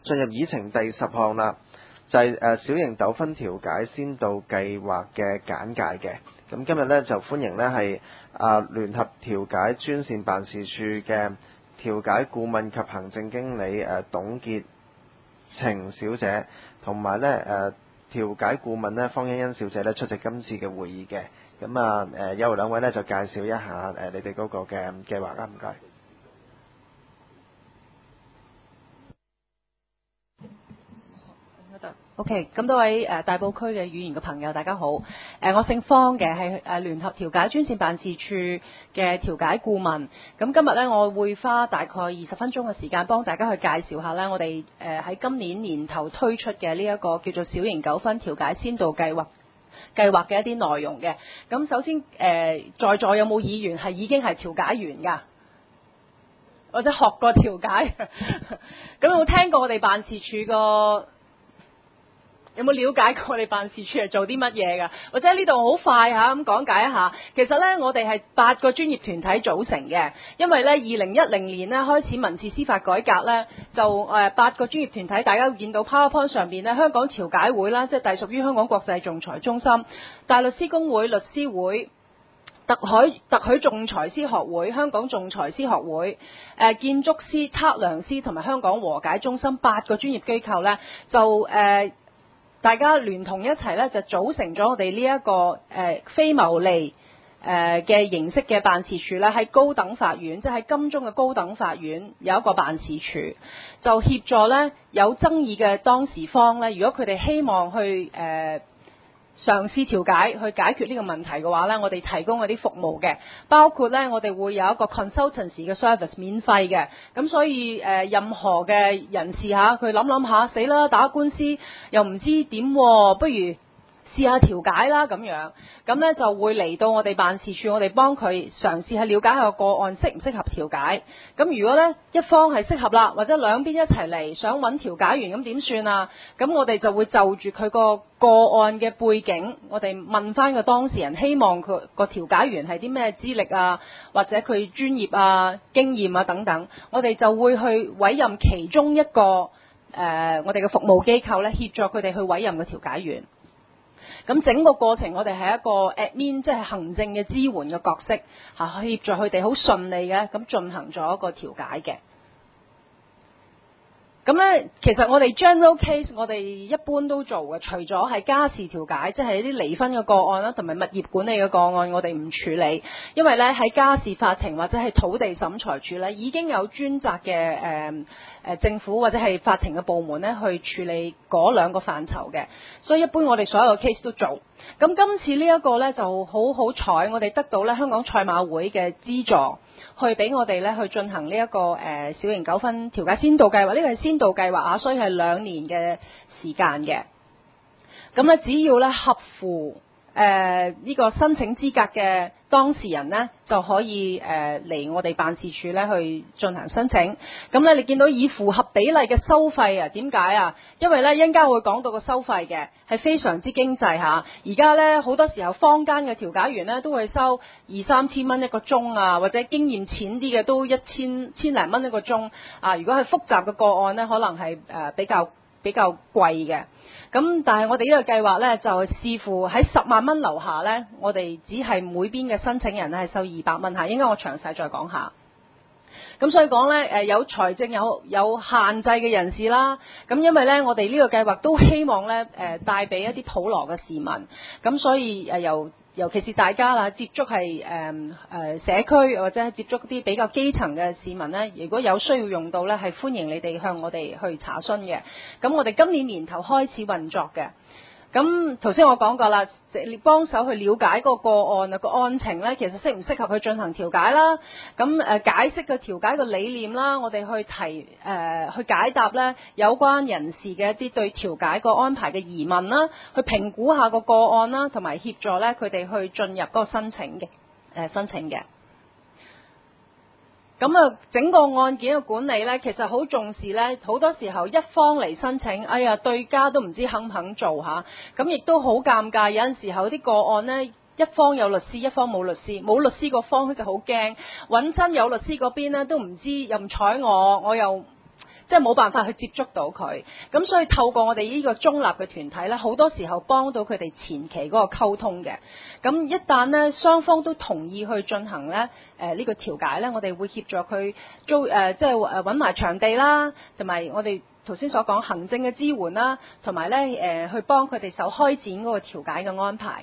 進入議程第10項啦，就係小型糾紛調解先導計劃嘅簡介嘅。咁今日呢，就歡迎呢係聯合調解專線辦事處嘅調解顧問及行政經理董潔晴小姐，同埋呢調解顧問呢方欣欣小姐呢出席今次嘅會議嘅。咁有兩位呢就介紹一下你哋嗰個嘅計劃啦，唔該。 OK， 咁多位大埔區嘅議員嘅朋友，大家好。我姓方嘅，係聯合調解專線辦事處嘅調解顧問。咁今日呢，我會花大概20分鐘嘅時間，幫大家去介紹下呢，我哋喺今年年頭推出嘅呢一個叫做小型糾紛調解先導計劃嘅一啲內容嘅。咁首先在座有冇議員係已經係調解員㗎？或者學過調解？咁有冇聽過我哋辦事處個？有冇了解過我哋辦事處係做啲乜嘢㗎？或者呢度好快嚇咁講解一下。其實呢，我哋係8個專業團體組成嘅。因為呢2010年呢開始民事司法改革呢，就8個專業團體，大家會見到 PowerPoint 上邊呢，香港調解會啦，即係隸屬於香港國際仲裁中心、大律師公會、律師會、特許仲裁師學會、香港仲裁師學會、建築師、測量師同埋香港和解中心8個專業機構呢，就大家聯同一齊咧，就組成咗我哋呢一個非牟利嘅形式嘅辦事處咧，喺高等法院，即係喺金鐘嘅高等法院有一個辦事處，就協助咧有爭議嘅當事方咧，如果佢哋希望去嘗試調解去解決呢個問題嘅話呢，我哋提供嗰啲服務嘅，包括呢，我哋會有一個 consultancy 嘅 service 免費嘅，咁所以任何嘅人士嚇，佢諗下死啦，打官司又唔知點，不如試下調解啦咁樣，咁呢就會嚟到我哋辦事處，我哋幫佢嘗試去了解下個案適唔適合調解。咁如果呢一方係適合啦，或者兩邊一齊嚟想揾調解員，咁點算啊？咁我哋就會就住佢個案嘅背景，我哋問翻個當事人，希望佢個調解員係啲咩資歷啊，或者佢專業啊、經驗啊等等，我哋就會去委任其中一個我哋嘅服務機構呢，協助佢哋去委任個調解員。咁整個過程我哋係一個 admin， 即係行政嘅支援嘅角色嚇，協助佢哋好順利嘅咁進行咗一個調解嘅。咁呢，其實我哋 general case 我哋一般都做嘅，除咗係家事調解，即係一啲離婚嘅個案啦，同埋物業管理嘅個案，我哋唔處理，因為呢喺家事法庭或者係土地審裁處呢，已經有專責嘅政府或者係法庭嘅部門呢去處理嗰兩個範疇嘅，所以一般我哋所有嘅 case 都做。咁今次呢一個呢，就好好彩，我哋得到呢香港賽馬會嘅資助，去俾我哋呢去進行呢一個小型糾紛調解先導計劃。呢個係先導計劃啊，所以係2年嘅時間嘅。咁呢，只要呢合乎呢個申請資格嘅當事人呢，就可以嚟我哋辦事處呢去進行申請。咁呢，你見到以符合比例嘅收費啊？點解啊？因為呢，一陣間會講到個收費嘅係非常之經濟嚇。而家呢，好多時候坊間嘅調解員呢都會收2-3千蚊一個鐘啊，或者經驗淺啲嘅都千零蚊一個鐘啊。如果係複雜嘅個案呢，可能係比較貴嘅。咁但係我哋呢個計劃呢，就視乎喺10萬蚊樓下呢，我哋只係每邊嘅申請人呢係收200蚊嚇，應該我詳細再講下。咁所以講呢，有財政有限制嘅人士啦，咁因為呢，我哋呢個計劃都希望呢帶俾一啲普羅嘅市民，咁所以尤其是大家啦，接觸係社區或者係接觸啲比較基層嘅市民呢，如果有需要用到呢，係歡迎你哋向我哋去查詢嘅。咁我哋今年年頭開始運作嘅。咁頭先我講過啦，你幫手去了解個案啊，個案情呢，其實適唔適合去進行調解啦。咁解釋個調解個理念啦，我哋去去解答呢有關人士嘅一啲對調解個安排嘅疑問啦，去評估下個案啦，同埋協助呢佢哋去進入嗰個申請嘅。咁啊，整個案件嘅管理呢，其實好重視呢。好多時候一方嚟申請，哎呀，對家都唔知肯唔肯做嚇。咁亦都好尷尬，有陣時候啲個案呢，一方有律師，一方冇律師，冇律師個方就好驚，揾親有律師嗰邊呢，都唔知又唔睬我又即係冇辦法去接觸到佢。咁所以透過我哋呢個中立嘅團體呢，好多時候幫到佢哋前期嗰個溝通嘅。咁一旦呢雙方都同意去進行呢呢個調解呢，我哋會協助佢即係揾埋場地啦，同埋我哋頭先所講行政嘅支援啦，同埋呢去幫佢哋手開展嗰個調解嘅安排。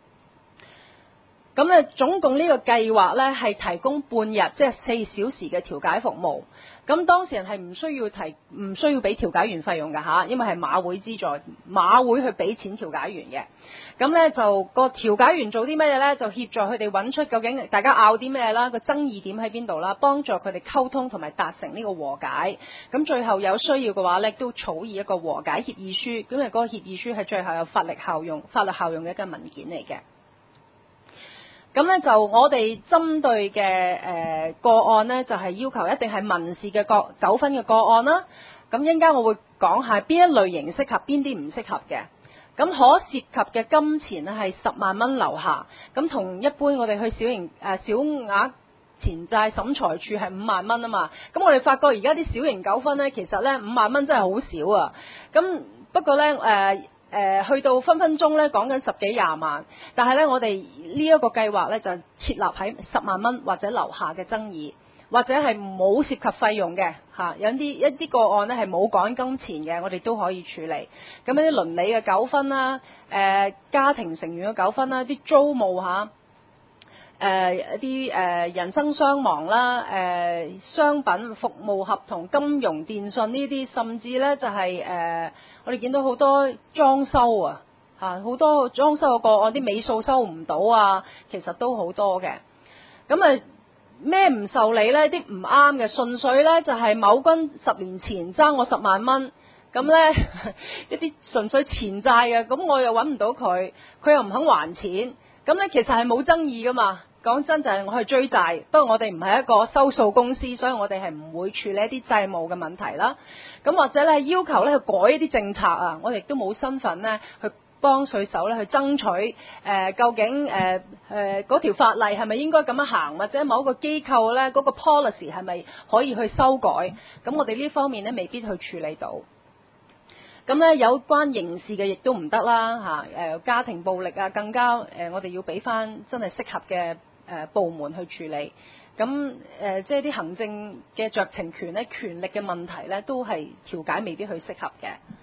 咁咧，總共呢個計劃咧係提供半日，即係4小時嘅調解服務。咁當事人係唔需要俾調解員費用㗎嚇，因為係馬會資助，馬會去俾錢調解員嘅。咁咧就個調解員做啲咩嘢咧？就協助佢哋揾出究竟大家拗啲咩啦，個爭議點喺邊度啦，幫助佢哋溝通同埋達成呢個和解。咁最後有需要嘅話咧，都草擬一個和解協議書。咁啊，嗰個協議書係最後有法律效用嘅一個文件嚟嘅。咁咧就我哋針對嘅個案呢，就係要求一定係民事嘅糾紛嘅個案啦。咁一陣間我會講下邊一類型適合，邊啲唔適合嘅。咁可涉及嘅金錢呢係10萬蚊樓下。咁同一般我哋去小額錢債審裁處係5萬蚊啊嘛。咁我哋發覺而家啲小型糾紛呢，其實呢5萬蚊真係好少啊。咁不過呢去到分鐘咧講緊10幾20萬，但係咧我哋呢一個計劃咧就設立喺10萬蚊或者樓下嘅爭議，或者係冇涉及費用嘅嚇，有一啲個案咧係冇講金錢嘅，我哋都可以處理。咁一啲倫理嘅糾紛啦，家庭成員嘅糾紛啦，啲租務嚇。一啲人身傷亡啦，商品服務合同、金融電訊呢啲，甚至咧就係我哋見到好多裝修啊，好多裝修嘅個案，啲尾數收唔到啊，其實都好多嘅。咁咩唔受理咧？啲唔啱嘅，純粹咧就係某君10年前爭我10萬蚊，咁咧一啲純粹錢債嘅，咁我又揾唔到佢，佢又唔肯還錢。咁咧其實係冇爭議噶嘛，講真就係我去追債，不過我哋唔係一個收數公司，所以我哋係唔會處理一啲債務嘅問題啦。咁或者咧要求咧去改一啲政策啊，我哋都冇身份咧去幫水手咧去爭取究竟嗰條法例係咪應該咁樣行，或者某一個機構咧嗰個 policy 係咪可以去修改？咁我哋呢方面咧未必去處理到。咁咧有關刑事嘅亦都唔得啦嚇，家庭暴力啊更加我哋要俾翻真係適合嘅部門去處理。咁即係啲行政嘅酌情權咧、權力嘅問題咧，都係調解未必去適合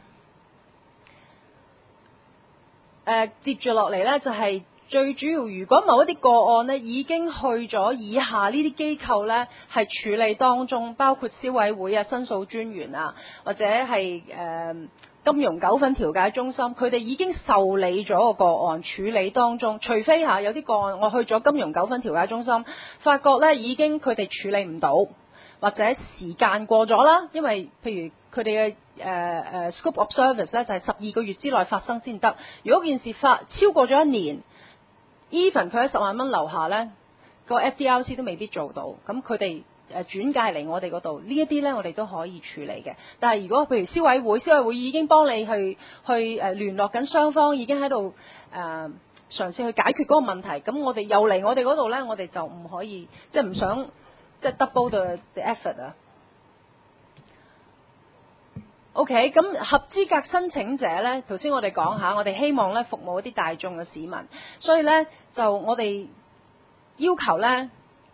嘅。接住落嚟咧就係最主要，如果某一啲個案呢已經去咗以下呢啲機構呢係處理當中，包括消委會啊、申訴專員啊，或者係金融糾紛調解中心，佢哋已經受理咗個案處理當中，除非有啲個案我去咗金融糾紛調解中心，發覺呢已經佢哋處理唔到，或者時間過咗啦，因為譬如佢哋嘅scope of service 呢就係12個月之內發生先得。如果件事超過咗1年，even 佢喺10萬蚊樓下呢，個 FDRC 都未必做到，咁佢哋轉介嚟我哋嗰度，呢一啲呢我哋都可以處理嘅。但係如果譬如消委會已經幫你去聯絡緊雙方，已經喺度嘗試去解決嗰個問題，咁我哋又嚟我哋嗰度呢，我哋就唔可以即係唔想即係 double the effort 啊。OK， 咁合資格申請者呢，頭先我哋講下，我哋希望呢服務一啲大眾嘅市民，所以呢，就我哋要求呢，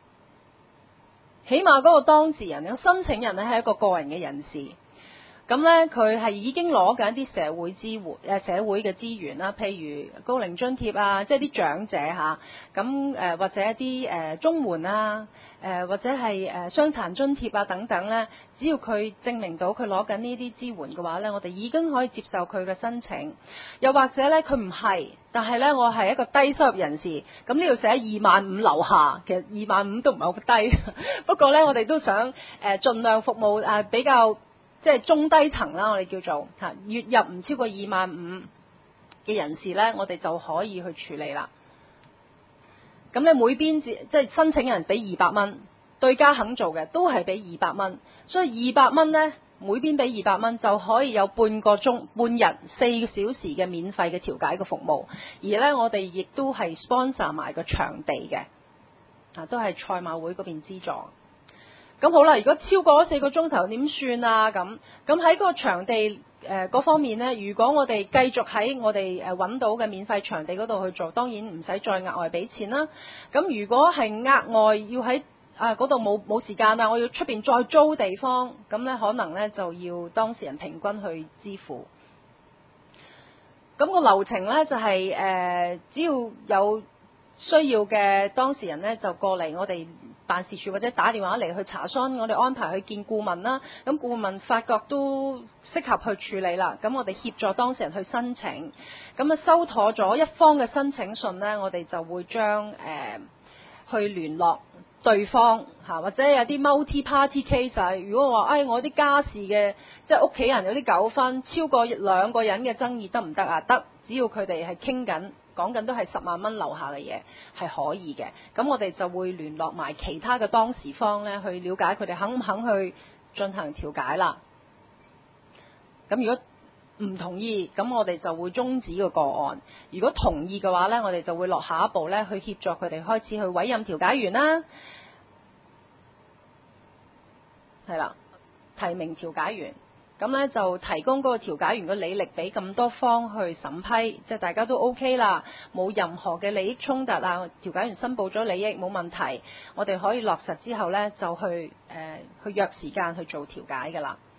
起碼嗰個當事人、個申請人呢係一個個人嘅人士，咁呢，佢係已經攞緊一啲社會支援、社會嘅資源啦，譬如高齡津貼啊，即係啲長者嚇，咁或者一啲綜援啊，或者係傷殘津貼啊等等呢，只要佢證明到佢攞緊呢啲支援嘅話呢，我哋已經可以接受佢嘅申請。又或者呢，佢唔係，但係呢，我係一個低收入人士，咁呢度寫25000樓下，其實25000都唔係好低，不過呢，我哋都想盡量服務比較即係中低層啦，我哋叫做月入唔超過25000嘅人士呢，我哋就可以去處理啦。咁咧每邊即係申請人俾200蚊，對家肯做嘅都係俾200蚊，所以200蚊呢，每邊俾200蚊就可以有半日4小時嘅免費嘅調解嘅服務，而呢，我哋亦都係 sponsor 埋個場地嘅，都係賽馬會嗰邊資助。 咁好啦，如果超過咗4個鐘頭點算啊？咁喺個場地嗰方面呢，如果我哋繼續喺我哋揾到嘅免費場地嗰度去做，當然唔使再額外俾錢啦。咁如果係額外要喺嗰度冇時間啊，我要出邊再租地方，咁呢可能呢就要當事人平均去支付。咁個流程呢，就係只要有需要嘅當事人呢，就過嚟我哋辦事處或者打電話嚟去查詢，我哋安排去見顧問啦。咁顧問發覺都適合去處理啦，咁我哋協助當事人去申請。咁收妥咗一方嘅申請信呢，我哋就會將去聯絡對方或者有啲 multi-party case，如果話我啲家事嘅，即係屋企人有啲糾紛，超過2個人嘅爭議得唔得啊？得，只要佢哋係傾緊。講緊都係10萬蚊樓下嘅嘢係可以嘅，咁我哋就會聯絡埋其他嘅當事方呢，去了解佢哋肯唔肯去進行調解啦。咁如果唔同意，咁我哋就會終止個案；如果同意嘅話呢，我哋就會落下一步呢，去協助佢哋開始去委任調解員啦，係啦，提名調解員。咁呢就提供嗰個調解員嘅履歷俾咁多方去審批，即係大家都 OK 啦，冇任何嘅利益衝突啊，調解員申報咗利益冇問題，我哋可以落實之後呢，就去約時間去做調解㗎啦。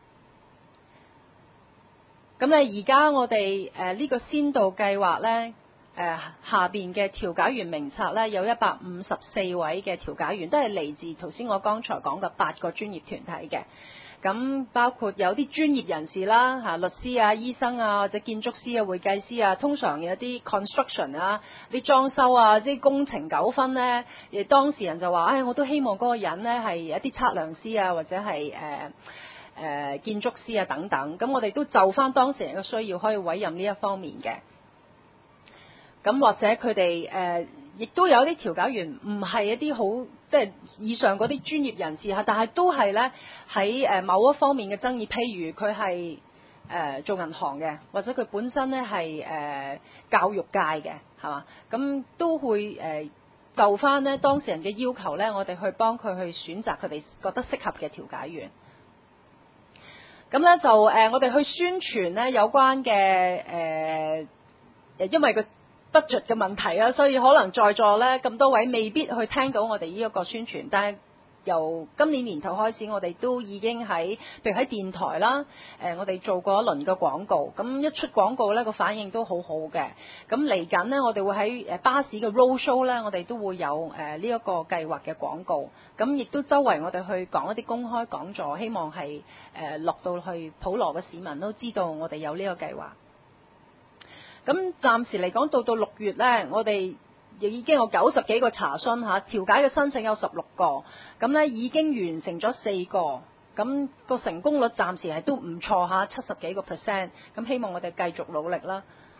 咁呢而家我哋呢個先導計劃呢，下邊嘅調解員名冊呢，有154位嘅調解員，都係嚟自頭先我剛才講嘅8個專業團體嘅。咁包括有啲專業人士啦，律師啊、醫生啊，或者建築師啊、會計師啊，通常有啲 construction 啊、啲裝修啊、即係工程糾紛呢，亦當事人就話，我都希望嗰個人呢係一啲測量師啊，或者係建築師啊等等。咁我哋都就翻當事人嘅需要，可以委任呢一方面嘅。咁或者佢哋亦都有啲調解員唔係一啲好即係以上嗰啲專業人士，但係都係呢喺某一方面嘅爭議，譬如佢係做銀行嘅，或者佢本身呢係教育界嘅，係嘛？咁都會就翻呢當事人嘅要求呢，我哋去幫佢去選擇佢哋覺得適合嘅調解員。咁呢就我哋去宣傳呢有關嘅因為個budget嘅問題啊，所以可能在座呢咁多位未必去聽到我哋呢一個宣傳，但係由今年年頭開始，我哋都已經喺譬如喺電台啦，我哋做過一輪嘅廣告，咁一出廣告呢個反應都好好嘅。咁嚟緊呢，我哋會喺巴士嘅 road show 呢，我哋都會有呢一個計劃嘅廣告，咁亦都周圍我哋去講一啲公開講座，希望係落到去普羅嘅市民都知道我哋有呢個計劃。咁暫時嚟講，到6月呢，我哋亦已經有90幾個查詢嚇，調解嘅申請有16個，咁呢已經完成咗4個，咁個成功率暫時係都唔錯嚇，70幾個%，咁希望我哋繼續努力啦。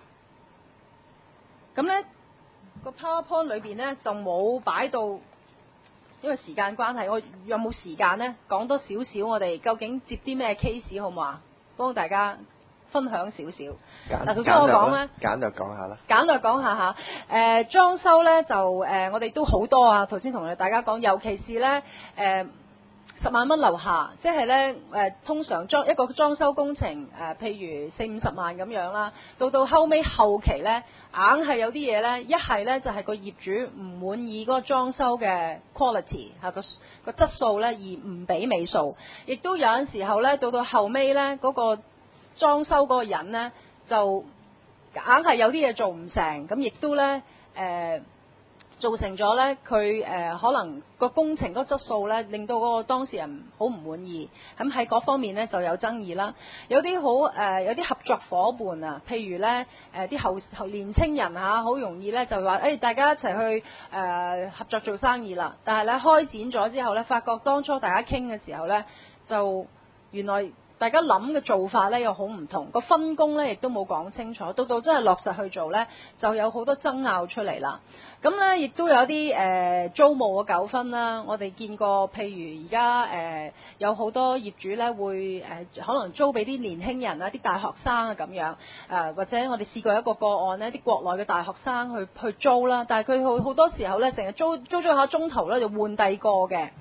咁呢個 PowerPoint 裏邊呢，就冇擺到，因為時間關係，我有冇時間呢？講多少少我哋究竟接啲咩 case 好唔好啊？幫大家分享少少。嗱，頭先我講咧， 簡略講下啦。 簡略講下嚇，裝修咧就我哋都好多啊。頭先同大家講，尤其是咧10萬蚊樓下，即係咧通常一個裝修工程譬如40-50萬咁樣啦，到後尾後期咧，硬係有啲嘢咧，一係咧就係個業主唔滿意嗰個裝修嘅 quality 個質素咧，而唔俾尾數，亦都有陣時候咧，到後尾咧嗰個裝修嗰個人呢，就硬係有啲嘢做唔成，咁亦都呢造成咗呢，佢可能個工程嗰個質素呢，令到嗰個當事人好唔滿意，咁喺嗰方面呢，就有爭議啦。有啲有啲合作伙伴啊，譬如呢啲後年青人嚇，好容易呢就話大家一齊去合作做生意啦，但係呢，開展咗之後呢，發覺當初大家傾嘅時候呢，就原來大家諗嘅做法呢又好唔同，個分工呢亦都冇講清楚，到真係落實去做呢，就有好多爭拗出嚟啦。咁呢亦都有啲租務嘅糾紛啦，我哋見過，譬如而家有好多業主呢會可能租俾啲年輕人啊、啲大學生啊咁樣，或者我哋試過一個個案呢，啲國內嘅大學生去租啦，但係佢好多時候呢，成日租咗下中途呢就換第二個嘅。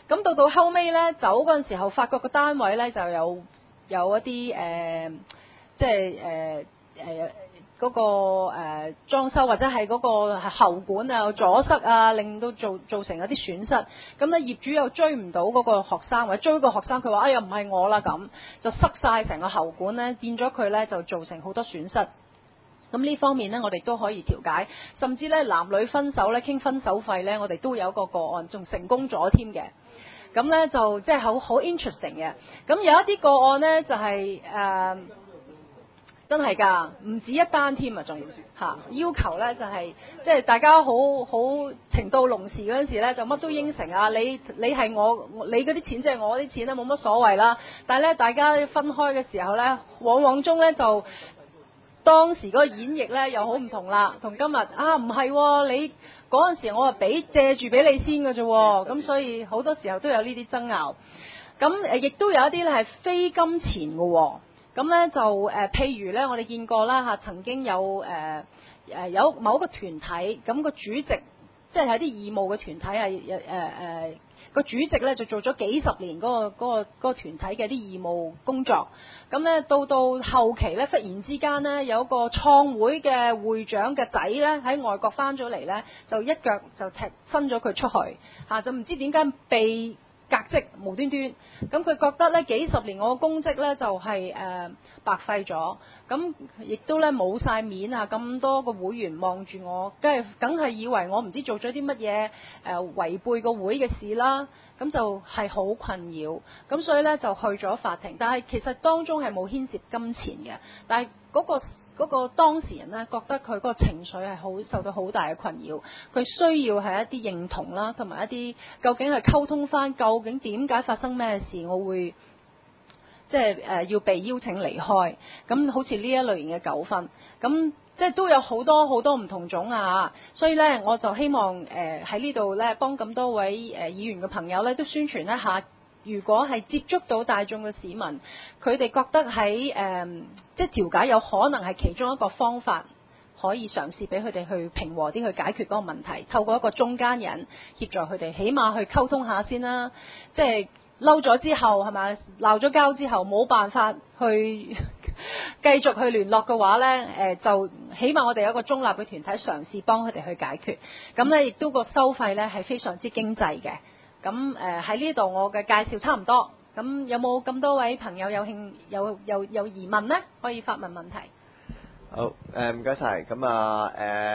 咁到後尾咧走嗰陣時候，發覺個單位咧就有一啲即係嗰個裝修或者係嗰個喉管啊阻塞啊，令到造成一啲損失。咁咧業主又追唔到嗰個學生，或者追個學生，佢話哎呀唔係我啦，咁就塞晒成個喉管咧，變咗佢咧就造成好多損失。咁呢方面呢，我哋都可以調解，甚至咧男女分手咧傾分手費咧，我哋都有一個個案，仲成功咗添嘅。咁咧就即係好 interesting 嘅。咁有一啲個案咧就係真係㗎，唔止一單添啊，仲要求咧就係即係大家好情到濃時嗰陣時咧，就乜都應承啊！你係我，你嗰啲錢即係我啲錢啦，冇乜所謂啦。但係咧，大家分開嘅時候咧，往往中咧就當時嗰個演繹咧又好唔同啦，同今日啊唔係喎，你嗰陣時我係借住俾你先嘅啫喎，咁所以好多時候都有呢啲爭拗。咁亦都有一啲咧係非金錢嘅喎。咁咧就譬如咧，我哋見過啦嚇，曾經有有某一個團體，咁個主席即係喺啲義務嘅團體係個主席咧就做咗幾十年嗰個團體嘅啲義務工作。咁咧到後期咧，忽然之間咧有一個創會嘅會長嘅仔咧喺外國翻咗嚟咧，就一腳就踢伸咗佢出去嚇，就唔知點解被革職無端端，咁佢覺得咧幾十年我嘅公職咧就係白費咗，咁亦都咧冇晒面啊！咁多個會員望住我，梗係以為我唔知做咗啲乜嘢違背個會嘅事啦，咁就係好困擾，咁所以咧就去咗法庭，但係其實當中係冇牽涉金錢嘅，但係嗰個當事人呢，覺得佢嗰個情緒係受到好大嘅困擾，佢需要係一啲認同啦，同埋一啲究竟係溝通返，究竟點解發生咩事，我會即係要被邀請離開。咁好似呢一類型嘅糾紛，咁即係都有好多唔同種啊，所以呢，我就希望喺呢度呢，幫咁多位議員嘅朋友呢，都宣傳一下。如果係接觸到大眾嘅市民，佢哋覺得喺即係調解有可能係其中一個方法，可以嘗試俾佢哋去平和啲去解決嗰個問題，透過一個中間人協助佢哋，起碼去溝通下先啦。即係嬲咗之後係咪鬧咗交之後冇辦法去繼續去聯絡嘅話呢，就起碼我哋有一個中立嘅團體嘗試幫佢哋去解決。咁呢亦都個收費呢係非常之經濟嘅。咁喺呢度我嘅介紹差唔多，咁有冇咁多位朋友有疑問呢？可以發問問題。 好，唔該晒。咁啊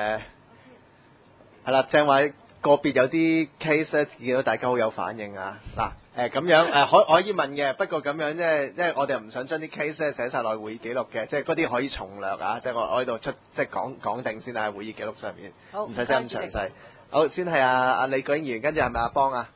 係啦，正話個別有啲 case 咧，見到大家好有反應啊。嗱咁樣可以問嘅，不過咁樣即係我哋唔想將啲 case 咧寫晒落會議記錄嘅，即係嗰啲可以從略啊，即係我喺度即係講定先喺會議記錄上面，唔使寫咁詳細。好，先係阿李國英議員，跟住係咪阿邦啊？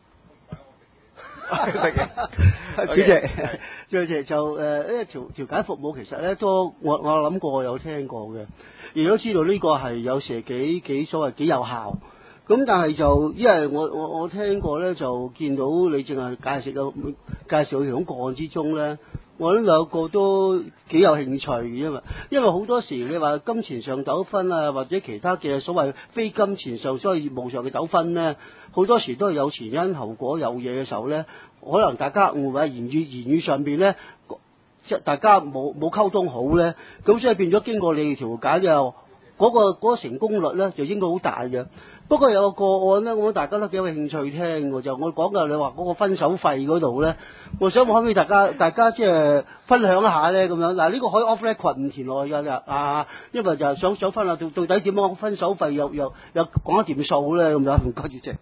主席就呢個調解服務其實咧都我諗過有聽過嘅，亦都知道呢個係有時幾所謂幾有效。咁但係就因為我聽過咧，就見到你淨係介紹條個案之中咧，我諗兩個都幾有興趣嘅，因為好多時你話金錢上糾紛啊，或者其他嘅所謂非金錢上所謂業務上嘅糾紛咧，好多時都係有前因後果有嘢嘅時候咧，可能大家誤會言語上邊咧，即係大家冇溝通好咧，咁所以變咗經過你調解就嗰個成功率咧就應該好大嘅。不過有個個案咧，我覺得大家都幾有興趣聽嘅，就我講嘅你話嗰個分手費嗰度咧，我想可唔可以大家即係分享一下咧咁樣？嗱，呢個可以 off record 唔填落去㗎啊，因為就係想分下到底點樣分手費又講一掂數咧咁樣。唔該主席。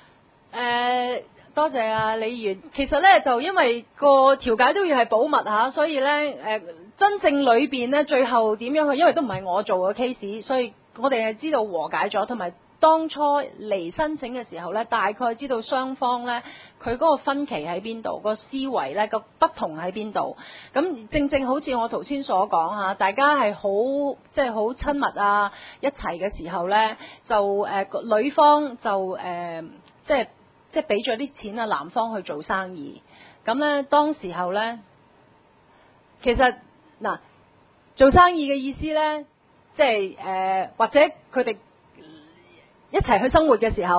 多謝啊李議員。其實咧就因為個調解都要係保密嚇，所以咧真正裏邊咧最後點樣去，因為都唔係我做嘅 case， 所以我哋係知道和解咗，同埋當初嚟申請嘅時候咧，大概知道雙方咧佢嗰個分歧喺邊度，個思維咧個不同喺邊度。咁正好似我頭先所講嚇，大家係即係好親密啊一齊嘅時候咧，就女方就即係俾咗啲錢啊男方去做生意。咁咧當時候咧，其實嗱做生意嘅意思咧，即係或者佢哋一齊去生活嘅時候，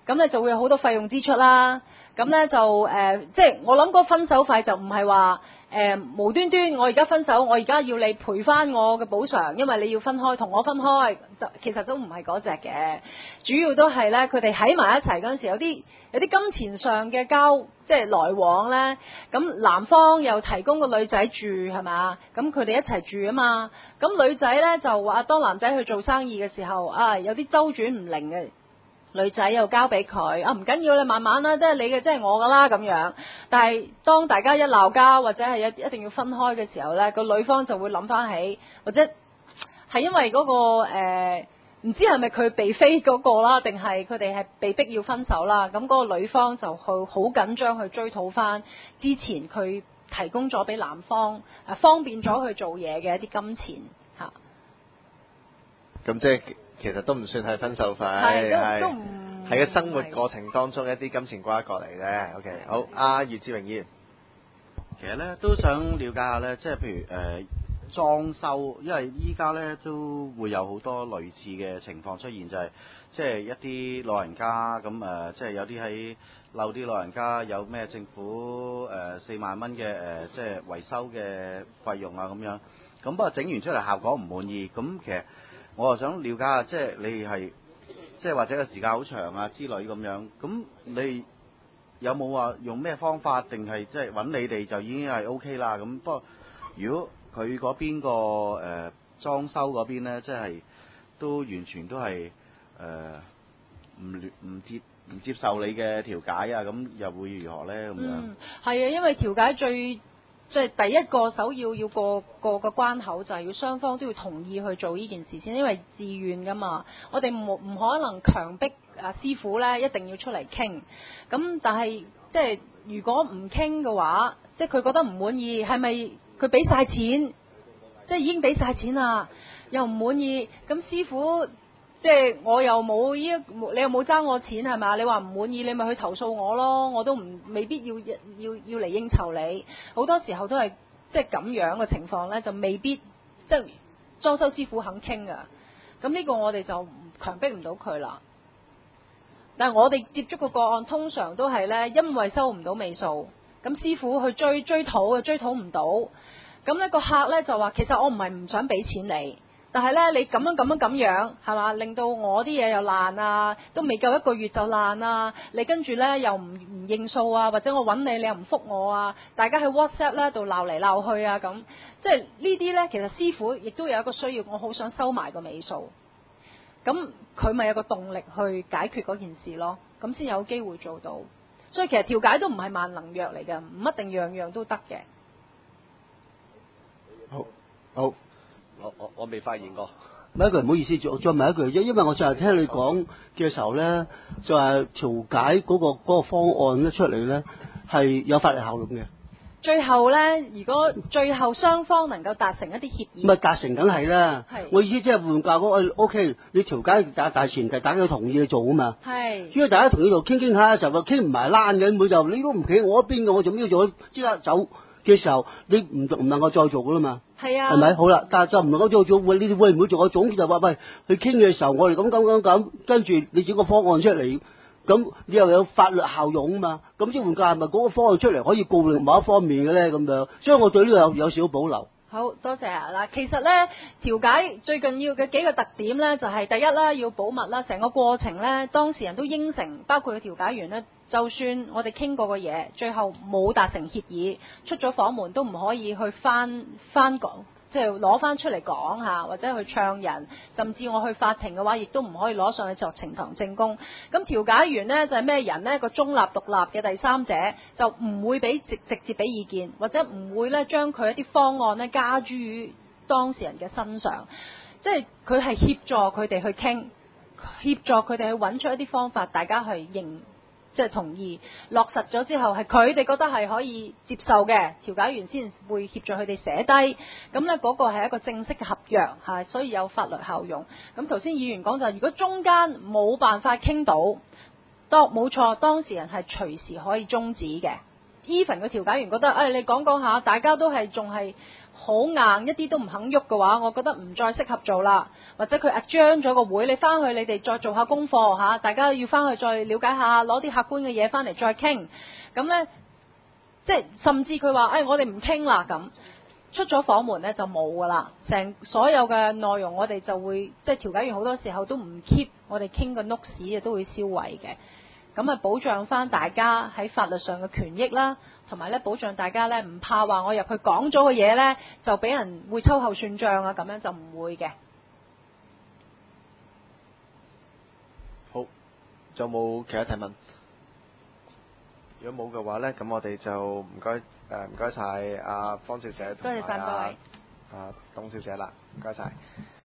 咁咧就會有好多費用支出啦。咁咧就即係我諗個分手費就唔係話無端端我而家分手，我而家要你賠翻我嘅補償，因為你要分開同我分開，就其實都唔係嗰隻嘅。主要都係咧，佢哋喺埋一齊嗰陣時有啲金錢上嘅即係來往咧。咁男方又提供個女仔住係嘛，咁佢哋一齊住啊嘛。咁女仔咧就話當男仔去做生意嘅時候啊，有啲周轉唔靈嘅。女仔又交俾佢啊，唔緊要，你慢慢啦，即係你嘅，即係我噶啦咁樣。但係當大家一鬧交或者係一定要分開嘅時候呢，個女方就會諗翻起，或者係因為嗰個唔知係咪佢被飛嗰個啦，定係佢哋係被逼要分手啦。咁嗰個女方就去好緊張去追討翻之前佢提供咗俾男方方便咗佢做嘢嘅一啲金錢嚇。 咁即係其實都唔算係分手費， 都唔喺個生活過程當中一啲金錢瓜葛嚟嘅。OK， 好，阿姚志榮議員， 其實咧都想了解下咧，即係譬如裝修，因為依家咧都會有好多類似嘅情況出現，就係即係一啲老人家咁即係有啲喺漏啲老人家有咩政府4萬蚊嘅即係維修嘅費用啊咁樣，咁不過整完出嚟效果唔滿意，咁其實我又想了解下，即係你係即係或者個時間好長啊之類咁樣，咁你有冇話用咩方法，定係即係揾你哋就已經係 OK 啦？咁不過如果佢嗰邊個裝修嗰邊咧，即係都完全都係唔接受你嘅調解啊，咁又會如何咧？咁樣係啊，因為調解即係第一個首要過個關口，就係要雙方都要同意去做呢件事先，因為自願噶嘛。我哋唔可能強迫師傅咧一定要出嚟傾。咁但係即係如果唔傾嘅話，即係佢覺得唔滿意，係咪佢俾晒錢？即係已經俾晒錢啦，又唔滿意，咁師傅即係我又冇你又冇爭我錢係嘛？你話唔滿意，你咪去投訴我咯，我都未必要嚟應酬你。好多時候都係即係咁樣嘅情況咧，就未必即係裝修師傅肯傾噶。咁呢個我哋就強迫唔到佢啦。但係我哋接觸個案通常都係咧，因為收唔到尾數，咁師傅去追討唔到。咁呢個客咧就話：其實我唔係唔想俾錢你。但係咧，你咁樣係嘛，令到我啲嘢又爛啊，都未夠1個月就爛啊！你跟住咧又唔認數啊，或者我揾你又唔覆我啊，大家喺 WhatsApp 咧度鬧嚟鬧去啊咁，即係呢啲咧，其實師傅亦都有一個需要，我好想收埋個尾數，咁佢咪有個動力去解決嗰件事咯，咁先有機會做到。所以其實調解都唔係萬能藥嚟嘅，唔一定樣樣都得嘅。 好。 我未發現過。 問一句唔好意思，再問一句啫，因為我就係聽你講嘅時候咧，就係調解嗰個方案咧出嚟咧係有法律效用嘅。 最後咧，如果最後雙方能夠達成一啲協議， 唔係達成梗係啦。 係我意思即係換教嗰OK，你調解大前提大家要同意去做啊嘛。 係。 因為大家同意做傾下嘅時候，傾唔埋欄嘅，每就你都唔企我一邊嘅，我做咩要做？即刻走嘅時候，你唔能夠再做噶啦嘛。 係啊， 係咪？好啦，但係就唔能夠做，你哋會唔會做個總結就話喂，去傾嘅時候我哋咁，跟住你整個方案出嚟，咁你又有法律效用啊嘛？咁即係換句係咪嗰個方案出嚟可以告另某一方面嘅咧？咁樣，所以我對呢個有少少保留。 好多謝啊！嗱，其實咧調解最緊要嘅幾個特點咧，就係第一啦，要保密啦，成個過程咧，當事人都應承，包括個調解員咧，就算我哋傾過嘅嘢，最後冇達成協議，出咗房門都唔可以去翻講，即係攞翻出嚟講下，或者去唱人，甚至我去法庭嘅話，亦都唔可以攞上去作呈堂證供。咁調解員呢，就係咩人呢？個中立獨立嘅第三者，就唔會俾直接俾意見，或者唔會咧將佢一啲方案呢加諸於當事人嘅身上，即係佢係協助佢哋去傾，協助佢哋去揾出一啲方法，大家去認。即係同意落實咗之後，係佢哋覺得係可以接受嘅，調解員先會協助佢哋寫低。咁呢嗰個係一個正式嘅合約嚇，所以有法律效用。咁頭先議員講就係，如果中間冇辦法傾到，冇錯，當事人係隨時可以終止嘅。even 個調解員覺得，你講下，大家都係仲係好硬，一啲都唔肯喐嘅話，我覺得唔再適合做啦。或者佢adjourn咗個會，你翻去你哋再做下功課嚇，大家要翻去再了解下，攞啲客觀嘅嘢翻嚟再傾。咁呢，即係甚至佢話，我哋唔傾啦咁。出咗房門呢就冇噶啦，所有嘅內容我哋就會即係調解員好多時候都唔 keep 我哋傾個 notes 嘅，都會銷毀嘅。咁啊保障翻大家喺法律上嘅權益啦，同埋咧保障大家咧唔怕話我入去講咗嘅嘢咧就俾人會秋後算賬啊，咁樣就唔會嘅。 好，仲有冇其他提問？如果冇嘅話呢，咁我哋就唔該晒阿方小姐同埋多謝晒各位董小姐啦，唔該晒。